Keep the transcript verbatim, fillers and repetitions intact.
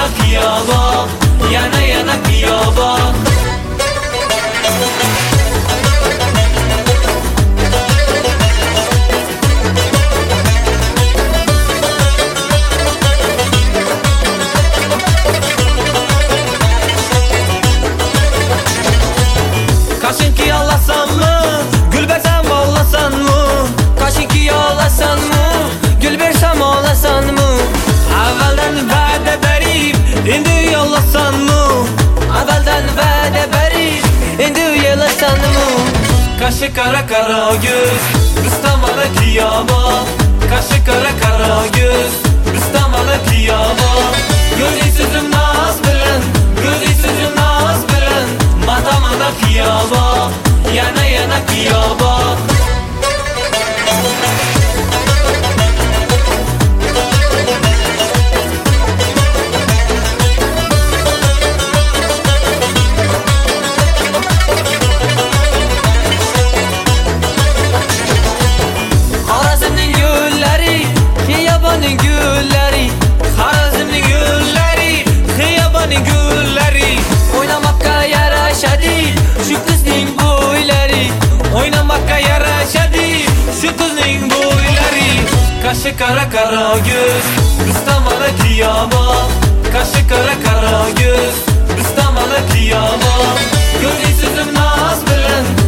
mana kiyaba, yana yana kiyaba. Kaşınki yalasan mı, gül bersem ağlasan mı? Kaşınki yalasan mı, gül bersem ağlasan mı? Evvelden vədə verip, indi yalasan mı? Evvelden vədə verip, indi yalasan mı? Kaşı kara kara göz, Rüstemana kiyaba. Kaşı kara kara göz, Rüstemana kiyaba. Gözü sözüm naz bilen, gözü sözüm naz bilen. Matamana kiyaba, yana yana kiyaba. Harazimning gulleri, xiyobaning gulleri. Harazimning gulleri, xiyobaning gulleri. Oynamakka yarashadi shu qizning bo'ylari. Oynamakka yarashadi shu qizning bo'ylari. Kaşı kara kara göz, Rüstemana kiyaba. Kaşı kara kara göz, Rüstemana kiyaba. Gözü sözüm naz bilen,